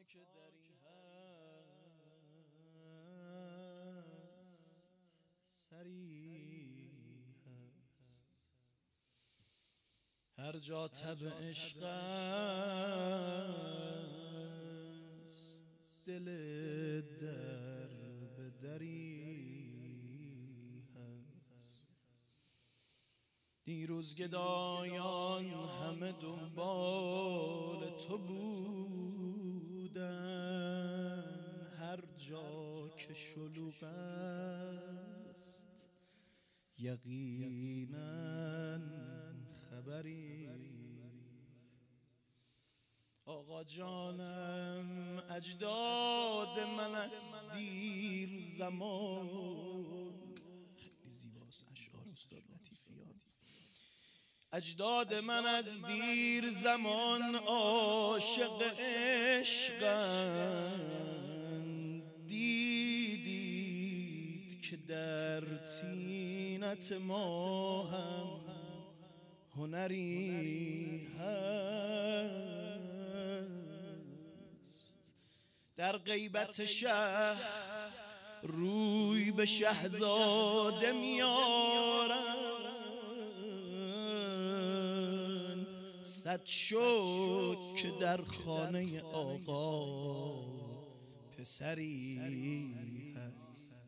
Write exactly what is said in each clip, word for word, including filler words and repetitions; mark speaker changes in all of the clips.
Speaker 1: که دری هست سری هست، هر جا طبع عشق است دل در به دری هست. دیروز گدایان همه دنبال تو بودن، هر جا که شلوغ است یقینا خبری. آقا جانم اجداد من از دیر زمان، خیلی زیباست اشعار استاد لطیفیان. اجداد من از دیر زمان عاشق عشقند، دیدید که در طینت ما هم هنری هست. در غیبت شهر روی به شهزاده میارن، صد شکر که در خانه آقا پسری هست.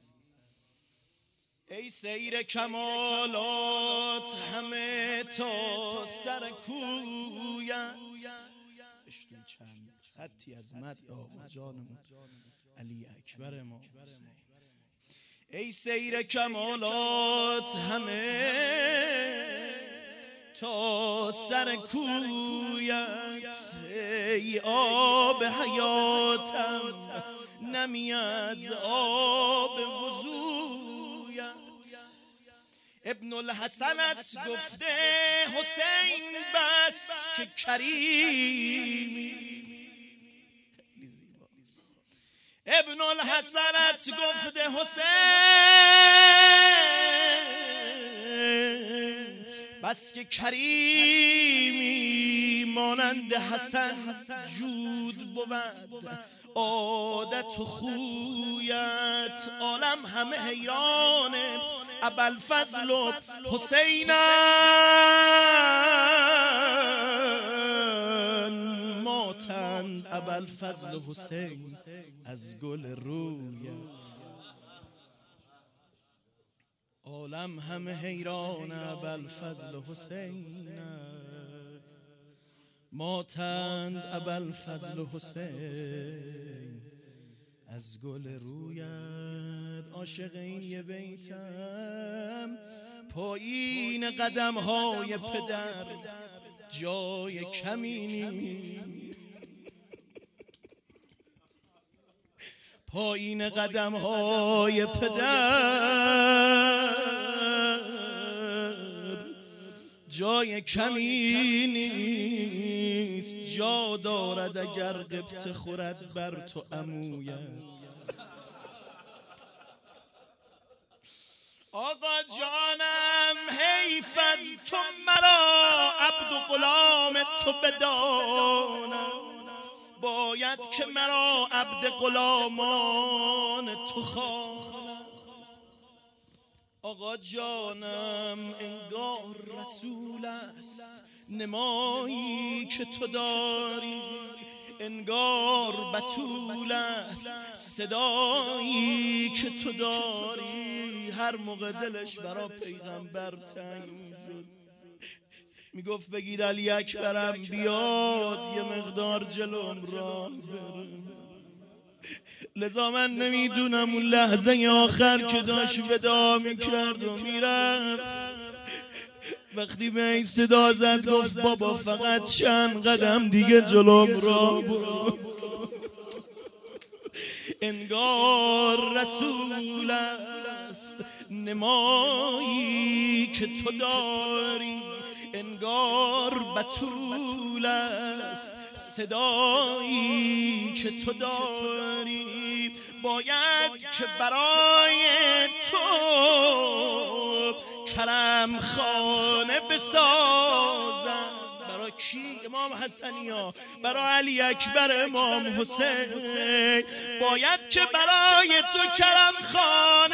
Speaker 1: ای سیر کمالات همه تا سر کویت، اشتوی چند خطی از مد آقا جانم علی اکبر ما حسین. ای سیر کمالات همه تا سر کویت، ای آب حیاتم نمی از آب وضویت. ابن الحسنت گفته حسین بس که کریمی، خیلی زیباست. ابن الحسنت گفته حسین بس که کریمی، مانند حسن جود بود عادت و خویت. عالم همه حیرانه ابوالفضل و حسینن، ماتند ابوالفضل و حسین از گل رویت. عالم همه حیران ابوالفضل و حسینن، ماتند ابوالفضل و حسین از گل رویت. عاشق این یه بیتم پایین قدم های پدر جای کمی نیست، پایین قدم های پدر جای کمی نیست، جا دارد اگر قبط خورد بر تو عمویت. آقا جانم حیف از تو مرا عبد و غلام تو بدانم، باید که مرا عبد غلامان تو خوانم. آقا جانم انگار رسول است نمایی که تو داری، انگار بتول است صدایی که تو داری. هر موقع دلش برا پیغمبر تنگ شد میگفت بگید علی اکبرم بیاد یه مقدار جلوم راه برم. لذا من نمیدونم اون لحظه آخر که داشت ودا میکرد و میرفت، وقتی به این صدا زد گفت بابا فقط چند قدم دیگه جلوم راه برو. انگار رسول است نمایی که تو داری، انگار بتول است صدایی که تو داری. باید که برای تو کرم خانه بسازم. برای کی؟ امام حسنی ها برای علی اکبر امام حسین باید که برای تو کرم خانه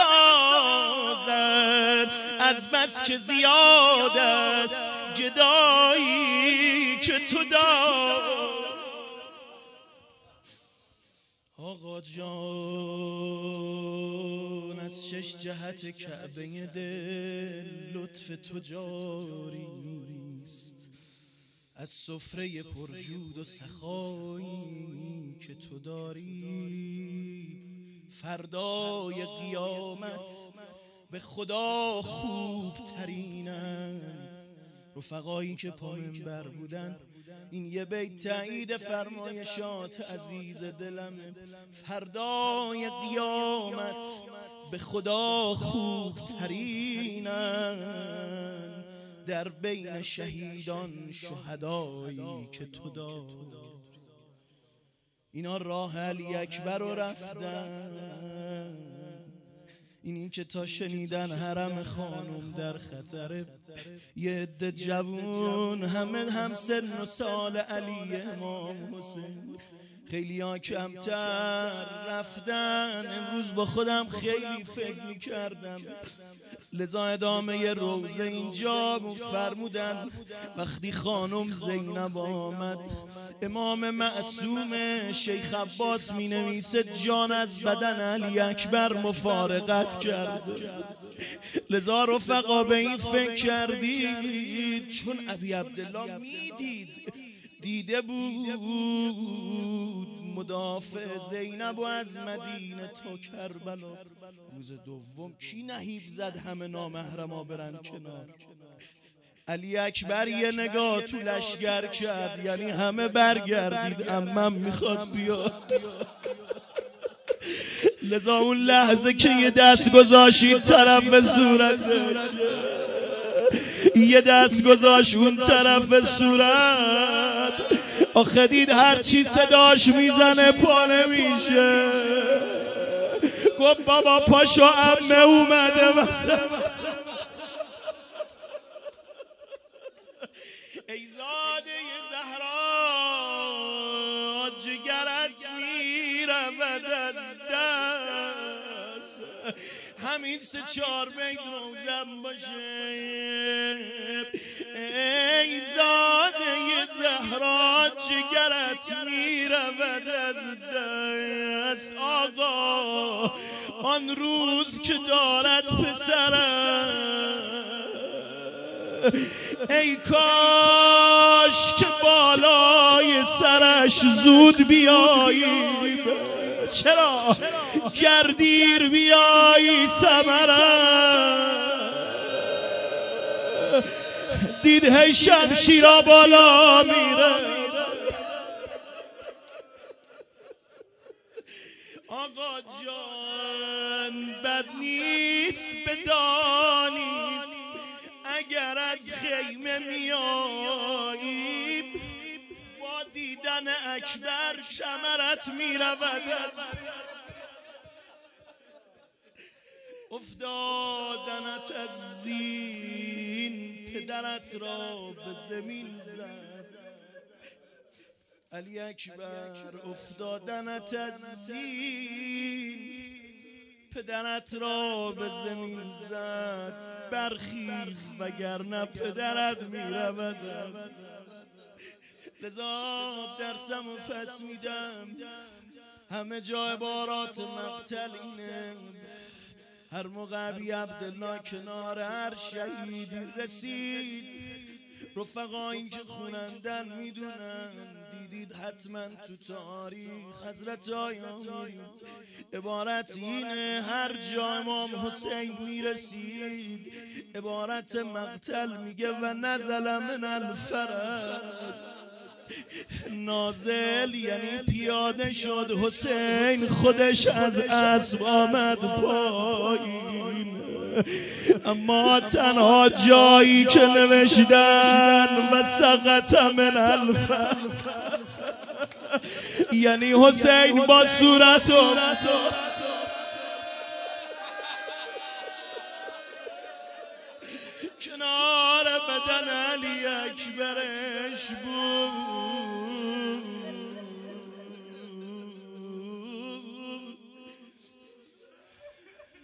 Speaker 1: بسازن، از بس که زیاد است گدایی که تو دار. آقا جان از شش جهت کعبه دل لطف تو جاریست، از سفره پرجود و سخایی که تو داری فردای قیامت به خدا خوب ترینن. رفقایی که پا منبر بودن این یه بیت تایید فرمایشات عزیز دلم، فردای قیامت به خدا خوب ترینن، در بین شهیدان شهدایی که تو داری. اینا راه علی اکبر رو رفتن، اینی که تا شنیدن حرم خانم در خطره، یه عده جوون همه هم سن و سال علی امام حسین، خیلی ها کمتر رفتن. امروز با خودم خیلی فکر میکردم، لذا ادامه روزه اینجا فرمودن وقتی خانم زینب آمد، امام معصوم شیخ عباس می نویسه جان از بدن علی اکبر مفارقت کرد. لذا رفقا به این فکر کردید، چون ابی عبدالله میدید دیده بود مدافع زینب و از مدینه تا کربلا. روز دوم کی نهیب زد همه نامحرما برن کنار؟ علی اکبر یه نگاه تو لشگر کرد، یعنی همه برگردید عمم میخواد بیاد. لذا اون لحظه که یه دست گذاشید طرف صورت، یه دست گذاشت اون طرف صورت، آخه دید هر چی صداش میزنه پا نمیشه، گفت بابا پاشو عمه اومده واسه. ای زاده زهرا جگرت میرود از دست، همین سه چهار بیت روزم باشه. ای زاده زهرا جگرت میرود از دست، آقا آن روز که دارد پسرم، ای کاش که بالای سرش زود بیایی. چرا؟ گردیر بیایی ثمرم، دید هی شمشیرا بالا میره. آقا جان بد نیست بدانی، اگر از خیمه میایی با دیدن اکبر کمرت میرود. افتادنت از زین پدرت را به زمین زد. علی اکبر افتادنت از زین پدرت را به زمین زد، برخیز وگرنه پدرت میرود. لذا درسم و پس میدم، همه جا عبارات مقتل اینه. هر موقع ابی عبدالله کنار هر شهیدی رسید، رفقایی که خونندن میدونن، دیدید حتما تو تاریخ حضرت آیان عبارت اینه، هر جا امام حسین میرسید عبارت مقتل میگه و نزل من الفرج، نازل یعنی پیاده شد حسین، خودش از اسب آمد پایین. اما تنها جایی که نوشتن و سقط من الفرج، یعنی حسین با صورت و کنار بدن علی اکبرش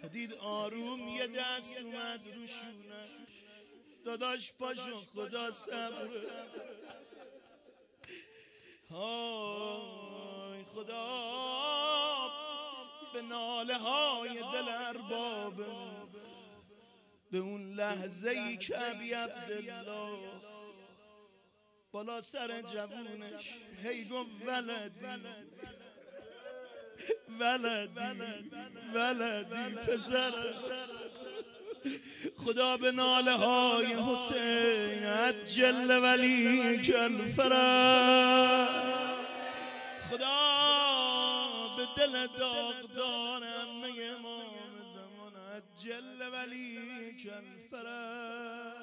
Speaker 1: دید آروم یه دست اومد روشونش داداش پاشو خدا صبرت های خدا به ناله های دل اربابمون به اون لحظه ای که ابی عبدالله بالا سر جوونش هی گفت ولدی ولدی ولدی پسر خدا به ناله های حسین عجل ولی کل فرج خدا به دل داغدار همه امام زمان عجل ولی کل فرج